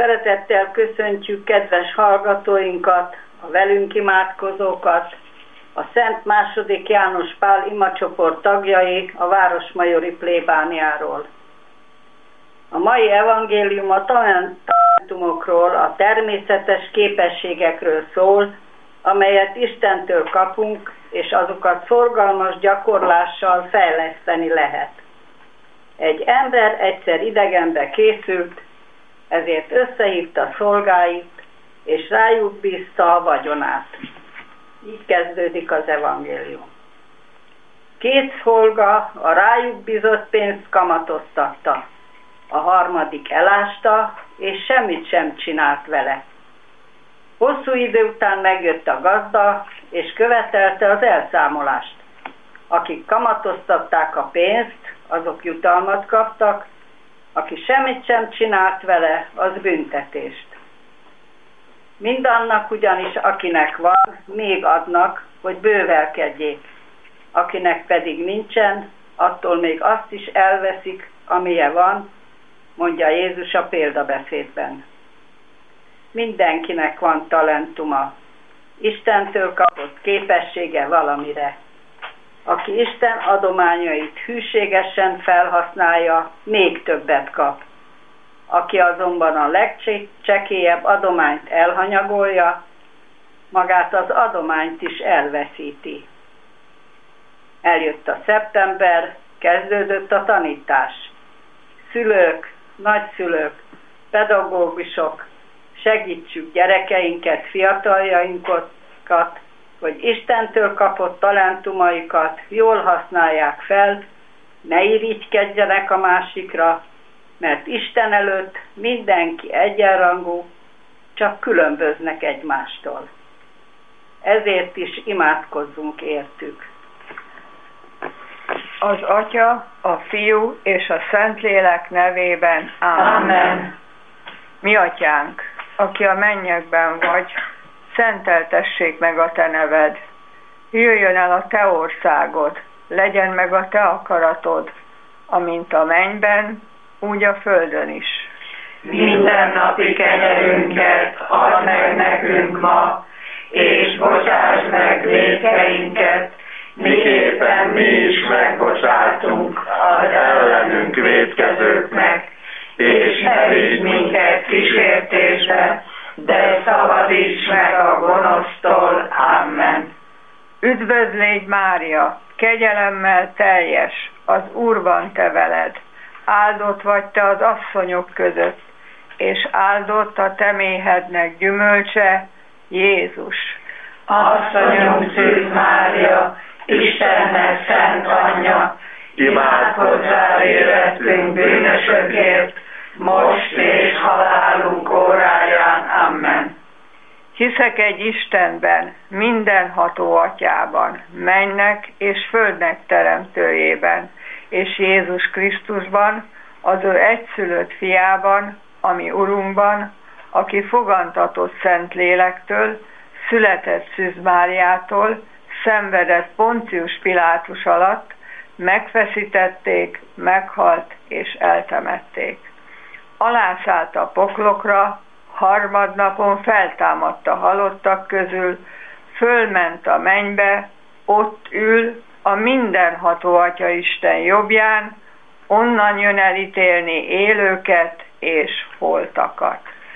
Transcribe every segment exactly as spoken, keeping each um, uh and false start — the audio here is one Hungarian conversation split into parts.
Szeretettel köszöntjük kedves hallgatóinkat, a velünk imádkozókat, a Szent második János Pál imacsoport tagjai a Városmajori plébániáról. A mai evangélium a talentumokról, a természetes képességekről szól, amelyet Istentől kapunk, és azokat szorgalmas gyakorlással fejleszteni lehet. Egy ember egyszer idegenbe készült, ezért összehívta szolgáit, és rájuk bízta a vagyonát. Így kezdődik az evangélium. Két szolga a rájuk bízott pénzt kamatoztatta, a harmadik elásta, és semmit sem csinált vele. Hosszú idő után megjött a gazda, és követelte az elszámolást. Akik kamatoztatták a pénzt, azok jutalmat kaptak, aki semmit sem csinált vele, az büntetést. Mindannak ugyanis, akinek van, még adnak, hogy bővelkedjék. Akinek pedig nincsen, attól még azt is elveszik, amilye van, mondja Jézus a példabeszédben. Mindenkinek van talentuma. Istentől kapott képessége valamire. Aki Isten adományait hűségesen felhasználja, még többet kap. Aki azonban a legcsekélyebb adományt elhanyagolja, magát az adományt is elveszíti. Eljött a szeptember, kezdődött a tanítás. Szülők, nagyszülők, pedagógusok, segítsük gyerekeinket, fiataljainkat, hogy Istentől kapott talentumaikat jól használják fel, ne irigykedjenek a másikra, mert Isten előtt mindenki egyenrangú, csak különböznek egymástól. Ezért is imádkozzunk értük. Az Atya, a Fiú és a Szentlélek nevében. Ámen. Amen. Mi Atyánk, aki a mennyekben vagy, szenteltessék meg a Te neved. Jöjjön el a Te országod, legyen meg a Te akaratod, amint a mennyben, úgy a földön is. Minden napi kenyerünket add meg nekünk ma, és bocsáss meg vétkeinket, miképpen mi is megbocsátunk az ellenünk vétkezőknek, és ne vigy minket kísértésbe, de szabadíts meg a gonosztól. Amen. Üdvözlégy Mária, kegyelemmel teljes, az Úr van te veled, áldott vagy te az asszonyok között, és áldott a te méhednek gyümölcse, Jézus. Asszonyom Szűz Mária, Istennek szent anyja, imádkozz rá érettünk bűnösökért, most és halálunk óráján. Amen. Hiszek egy Istenben, mindenható Atyában, mennek és földnek teremtőjében, és Jézus Krisztusban, az ő egyszülött fiában, ami Urunkban, aki fogantatott Szentlélektől, született Szűz Máriától, szenvedett Poncius Pilátus alatt, megfeszítették, meghalt és eltemették. Alászállt a poklokra, harmadnapon feltámadt a halottak közül, fölment a mennybe, ott ül a mindenható Atya Isten jobbján, onnan jön elítélni élőket és holtakat.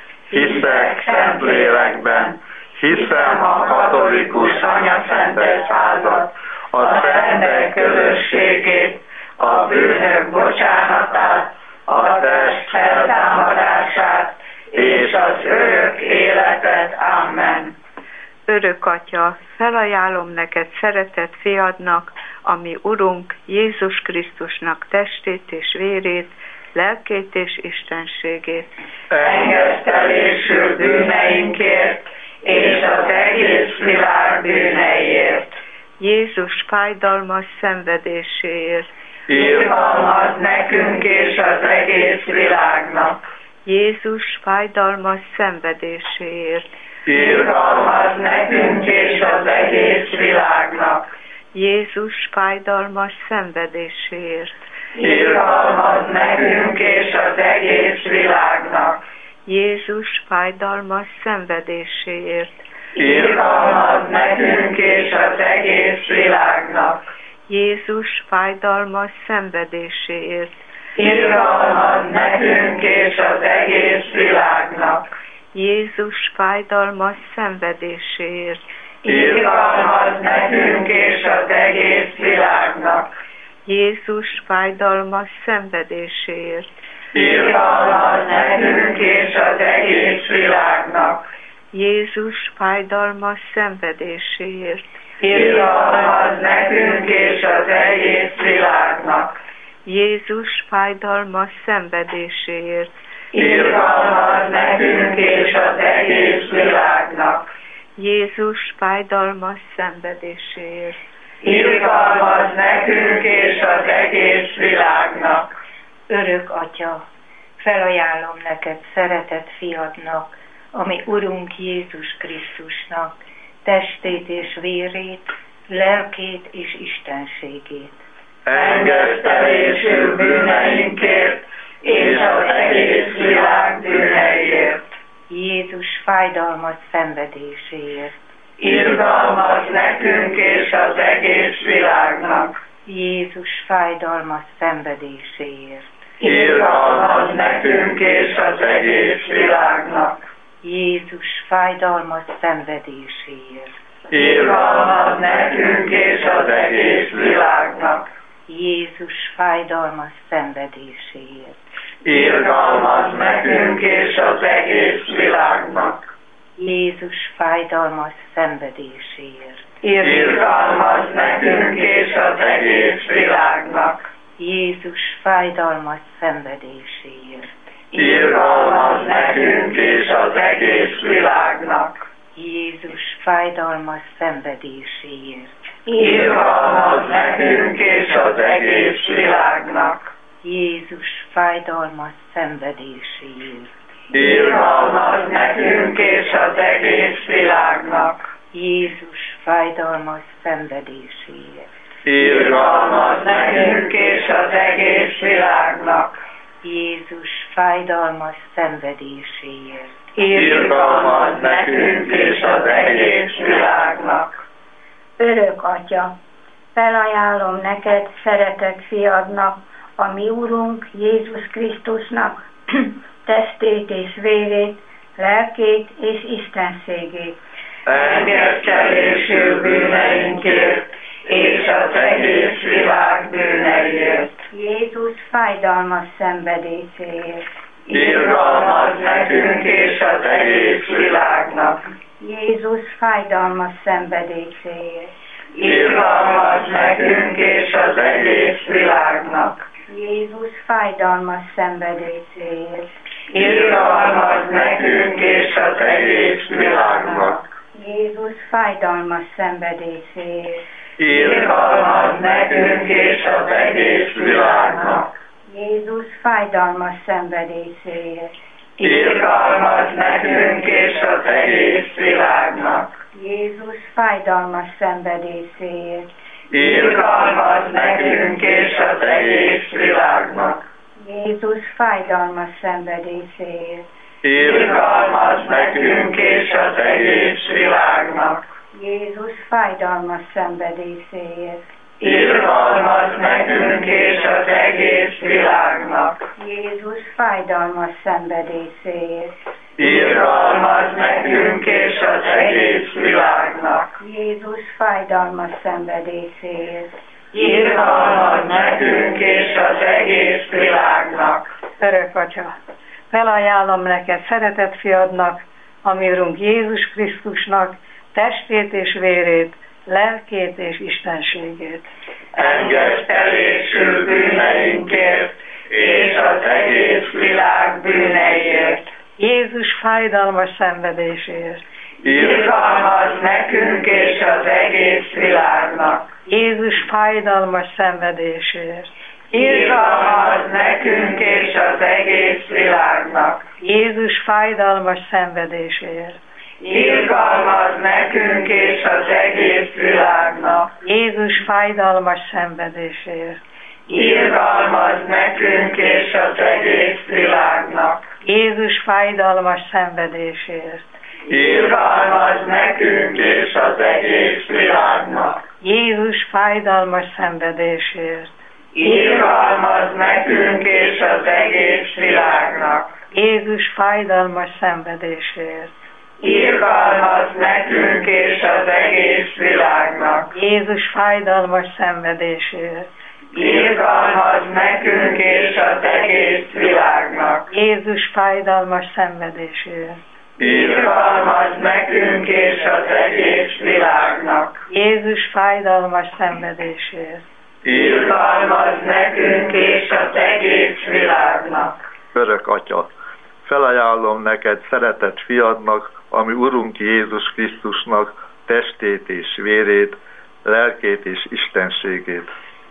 Hiszek Szentlélekben, hiszem a katolikus anyaszent egyházat, a szentek közösségét, a bűnök bocsánatát, a test feltámadását és az örök életet. Amen. Örök Atya, felajánlom neked szeretett fiadnak, ami Urunk Jézus Krisztusnak testét és vérét, lelkét és istenségét. Engesztelésül bűneinkért és az egész világ bűneiért. Jézus fájdalmas szenvedéséért. Irgalmaz nekünk és az egész világnak. Jézus fájdalmas szenvedéséért. Irgalmaz nekünk és az egész világnak. Jézus fájdalmas szenvedéséért. Irgalmaz nekünk és az egész világnak. Jézus fájdalmas szenvedéséért, irgalmaz nekünk és az egész világnak. Jézus fájdalmas szenvedéséért, Irgalmaz nekünk és az egész világnak. Jézus fájdalmas szenvedéséért, Irgalmaz nekünk és az egész világnak. Jézus fájdalmas szenvedéséért, Irgalmaz nekünk és az egész világnak. Jézus fájdalmas szenvedéséért, Irgalmaz nekünk és az egész világnak. Jézus fájdalmas szenvedéséért, Irgalmaz nekünk és az egész világnak. Jézus fájdalmas szenvedéséért, Irgalmaz nekünk és az egész világnak. Örök Atya, felajánlom neked szeretett fiadnak, ami Urunk Jézus Krisztusnak, testét és vérét, lelkét és istenségét. Engesztelésül bűneinkért és az egész világ bűneiért. Jézus fájdalmas szenvedéséért. Irgalmaz nekünk és az egész világnak. Jézus fájdalmas szenvedéséért. Irgalmaz nekünk és az egész világnak. Jézus fájdalmas szenvedéséért. Irgalmaz nekünk és az egész világnak. Jézus fájdalmas szenvedéséért. Irgalmaz nekünk és az egész világnak. Jézus fájdalmas szenvedéséért. Irgalmaz nekünk és az egész világnak. Jézus fájdalmas szenvedéséért. Irgalmaz nekünk és az egész világnak. Jézus fájdalmas szenvedéséért. Irgalmaz nekünk és az egész világnak. Jézus fájdalmas szenvedéséért. Irgalmaz nekünk és az egész világnak. Jézus fájdalmas szenvedéséért. Irgalmaz nekünk és az egész világnak. Jézus fájdalmas szenvedéséért. Irgalmaz nekünk és az egész világnak. Örök Atya, felajánlom neked szeretett fiadnak, a mi Urunk Jézus Krisztusnak, testét és vérét, lelkét és istenségét. Engesztelésül bűneinkért és az egész világ bűneiért. Jézus fájdalmas szenvedéséért. Irgalmaz nekünk és az egész világnak. Jézus fájdalmas szenvedéséért. Irgalmaz nekünk és az egész világnak. Jézus fájdalmas szenvedéséért. Irgalmaz nekünk és az egész világnak. Jézus fájdalmas szenvedéséért. Irgalmaz nekünk és az egész világnak. Jézus fájdalmas szenvedéséért. Irgalmaz nekünk és az egész világnak. Jézus fájdalmas szenvedéséért. Irgalmaz nekünk és az egész világnak. Jézus fájdalmas szenvedéséért. Irgalmaz nekünk és az egész világnak. Jézus fájdalmas szenvedéséért. Irgalmaz nekünk és az egész világnak. Jézus fájdalmas szenvedéséért. Irgalmaz nekünk és az egész világnak. Jézus fájdalmas szenvedéséért. Irgalmaz nekünk és az egész világnak. Örök Atya, felajánlom neked szeretett fiadnak, a mi Urunk Jézus Krisztusnak, testét és vérét, lelkét és istenségét. Engesztelésül bűneinkért és az egész világ bűneiért. Jézus fájdalmas szenvedéséért. Irgalmaz nekünk és az egész világnak. Jézus fájdalmas szenvedéséért. Irgalmaz nekünk és az egész világnak. Jézus fájdalmas szenvedéséért. Irgalmaz nekünk és az egész világnak. Jézus fájdalmas szenvedéséért. Irgalmaz nekünk és az egész világnak. Jézus fájdalmas szenvedésért. Irgalmaz nekünk és az egész világnak. Jézus fájdalmas szenvedésért. Irgalmaz nekünk és az egész világnak. Jézus fájdalmas szenvedésért. Irgalmaz nekünk és az egész világnak. Jézus fájdalmas szenvedésért. Irgalmaz nekünk és az egész világnak. Jézus fájdalmas szenvedésért. Irgalmaz nekünk és az egész világnak. Jézus fájdalmas szenvedésért. Irgalmaz nekünk és az egész világnak. Örök Atya, felajánlom neked szeretett fiadnak, ami Urunk Jézus Krisztusnak testét és vérét, lelkét és istenségét.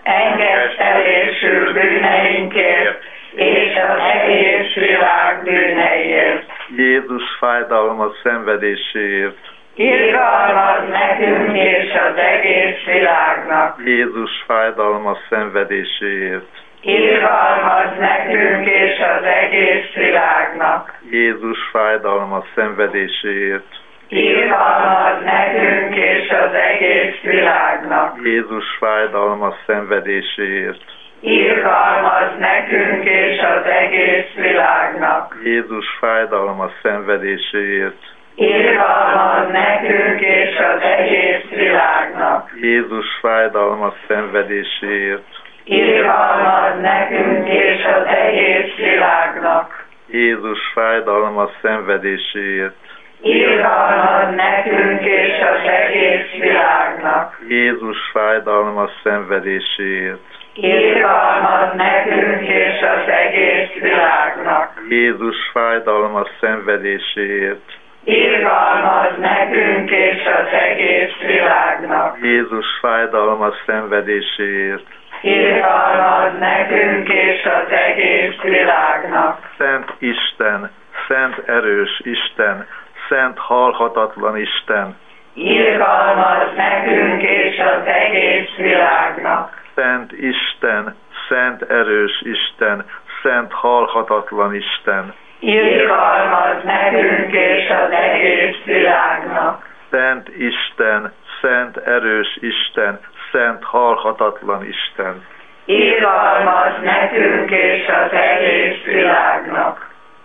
Engedtelésül bűneinkért és az egész világ bűneiért. Jézus fájdalmas szenvedéséért. Irgalmaz nekünk és az egész világnak. Jézus fájdalmas szenvedéséért. Irgalmaz nekünk és az egész világnak. Jézus fájdalmas szenvedéséért. Irgalmaz nekünk és az egész világnak. Jézus fájdalmas szenvedéséért. Irgalmaz nekünk és az egész világnak. Jézus fájdalmas szenvedéséért. Irgalmaz nekünk és az egész világnak. Jézus fájdalmas szenvedéséért. Irgalmaz nekünk és az egész világnak. Jézus fájdalmas szenvedéséért. Irgalmaz nekünk és az egész világnak. Jézus fájdalmas szenvedéséért. Irgalmaz nekünk és az egész világnak. Jézus fájdalmas szenvedéséért. Irgalmaz nekünk és az egész világnak. Jézus fájdalmas szenvedéséért. Irgalmaz nekünk és az egész világnak. Szent Isten, szent erős Isten, szent halhatatlan Isten. Irgalmaz nekünk és az egész világnak. Szent Isten, szent erős Isten, szent halhatatlan Isten. Irgalmaz nekünk és az egész világnak. Szent Isten, szent erős Isten, szent halhatatlan Isten. Irgalmaz nekünk és az egész világnak.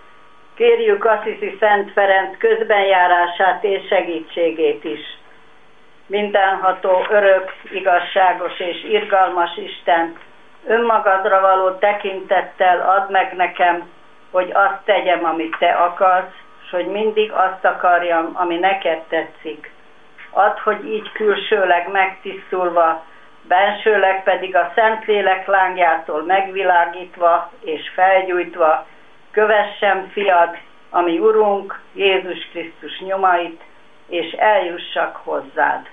Kérjük Assisi Szent Ferenc közbenjárását és segítségét is. Mindenható, örök, igazságos és irgalmas Isten, önmagadra való tekintettel add meg nekem, hogy azt tegyem, amit te akarsz, s hogy mindig azt akarjam, ami neked tetszik. Add, hogy így külsőleg megtisztulva, bensőleg pedig a Szentlélek lángjától megvilágítva és felgyújtva, kövessem fiad, ami Urunk Jézus Krisztus nyomait, és eljussak hozzád.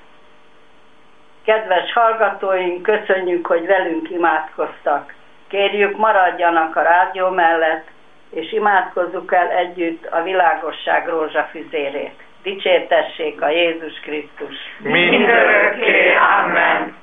Kedves hallgatóink, köszönjük, hogy velünk imádkoztak. Kérjük, maradjanak a rádió mellett, és imádkozzuk el együtt a világosság rózsafüzérét. Dicsértessék a Jézus Krisztus! Mindörökké, amen!